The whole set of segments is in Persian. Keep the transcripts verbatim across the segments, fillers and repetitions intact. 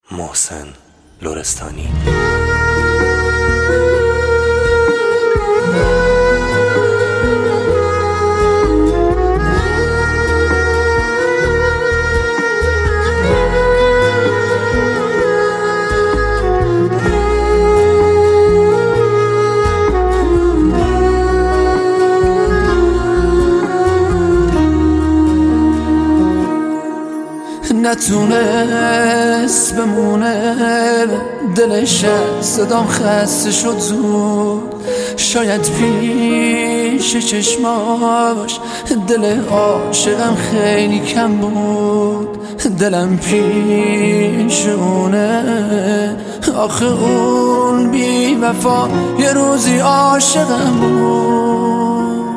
محسن لرستانی. نتونست بمونه دلش از صدام خسته شد زود، شاید پیش چشماش دل عاشقم خیلی کم بود. دلم پیش اونه، آخه اون بی وفا یه روزی عاشقم بود.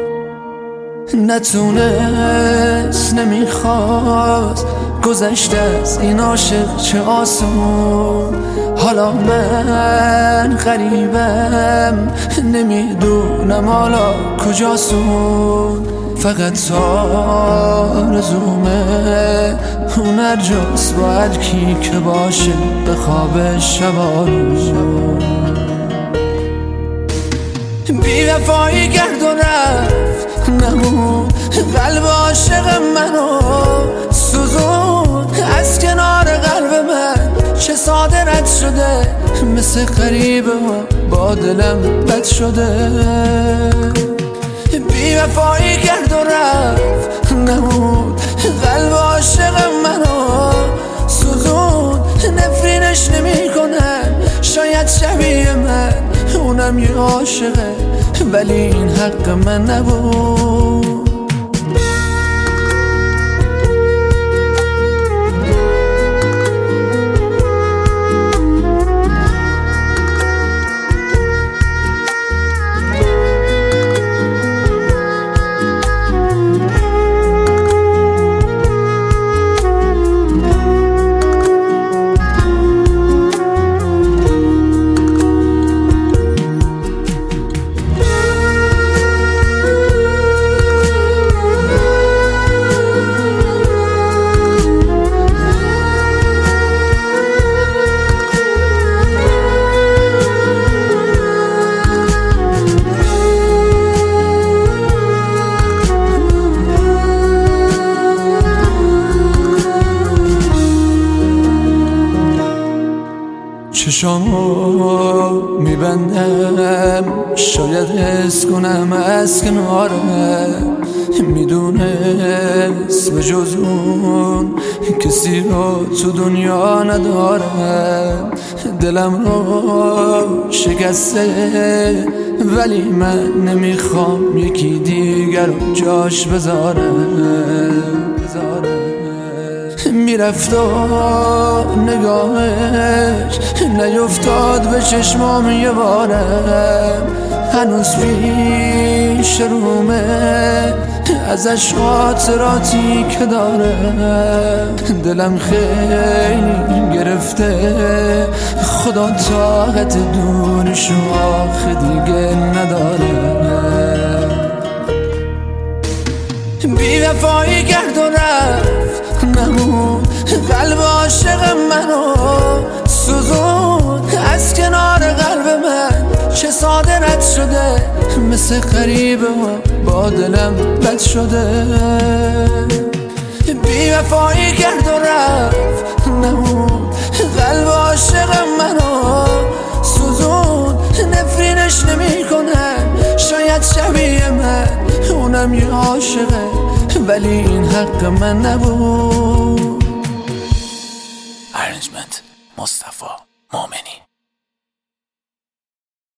نتونست نمیخواست گذشته از این عاشق چه آسون. حالا من غریبم نمیدونم حالا کجاسون. فقط آرزومه اون هر جاست باید کی که باشه به خواب شبا روزون. بی وفایی کرد و رفت نمون، قلب عاشق منو سوزون. از کنار قلب من چه ساده رد شده، مثل غریبه با دلم بد شده. بی وفایی کرد و رفت نمون، قلب عاشق منو سوزون. نفرینش نمی کنم شاید شبیه من، اونم یه عاشقه ولی این حق من نبود. چشامو میبندم شاید حس کنم از کنارم، میدونست به جز اون کسی رو تو دنیا ندارم. دلم رو شکسته ولی من نمیخوام یکی دیگر رو جاش بذارم. میرفت و نگاهش نیفتاد به چشمام یه بارم. هنوز پیش رومه ازش خاطراتی که دارم. دلم خیلی گرفته خدا طاقت دورش آخه دیگه ندارم. بی وفایی کرد و رفت نمون، قلب عاشق منو سوزون. از کنار قلب من چه ساده رد شده، مثل غریبه با دلم بد شده. بی وفایی کرد و رفت نمون، قلب عاشق منو سوزون. نفرینش نمی کنم شاید شبیه من، اونم یه عاشقه ولی این حق من نبود. ارنجمنت مصطفی مومنی.